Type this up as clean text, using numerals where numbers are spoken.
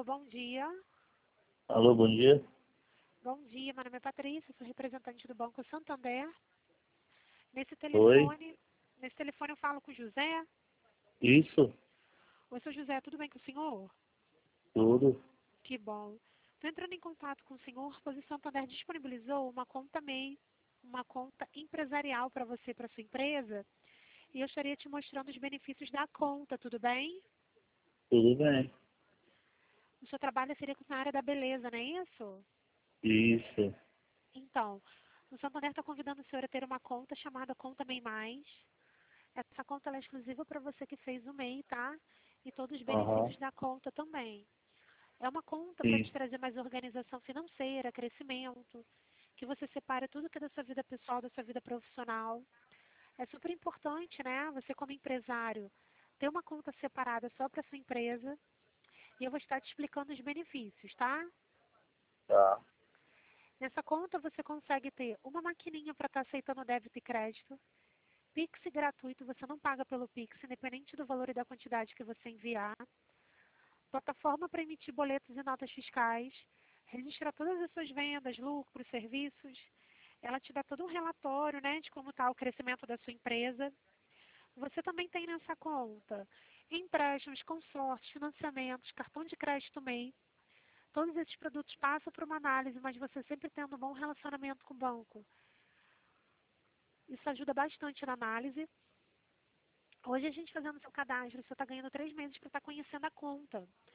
bom dia. Alô, bom dia. Bom dia, meu nome é Patrícia, sou representante do Banco Santander. Nesse Oi, telefone, nesse telefone eu falo com o José. isso, Oi, seu José, tudo bem com o senhor? tudo. Que bom. Estou entrando em contato com o senhor, pois o Santander disponibilizou uma conta MEI, uma conta empresarial para você e para sua empresa. E eu estaria te mostrando os benefícios da conta, tudo bem? Tudo bem. O seu trabalho seria na área da beleza, não é isso? Isso. Então, o Santander está convidando o senhor a ter uma conta chamada Conta MEI Mais. Essa conta ela é exclusiva para você que fez o MEI, tá? E todos os Aham. benefícios da conta também. É uma conta para Sim. te trazer mais organização financeira, crescimento, que você separa tudo que é da sua vida pessoal, da sua vida profissional. É super importante, né? Você como empresário ter uma conta separada só para sua empresa. E eu vou estar te explicando os benefícios, tá? Tá. Nessa conta você consegue ter uma maquininha para estar aceitando débito e crédito. Pix gratuito, você não paga pelo Pix, independente do valor e da quantidade que você enviar. Plataforma para emitir boletos e notas fiscais. Registrar todas as suas vendas, lucros, serviços. Ela te dá todo um relatório, né, de como está o crescimento da sua empresa. Você também tem nessa conta empréstimos, consórcios, financiamentos, cartão de crédito MEI. Todos esses produtos passam por uma análise, mas você sempre tendo um bom relacionamento com o banco. Isso ajuda bastante na análise. Hoje a gente fazendo seu cadastro, você está ganhando 3 meses para estar conhecendo a conta.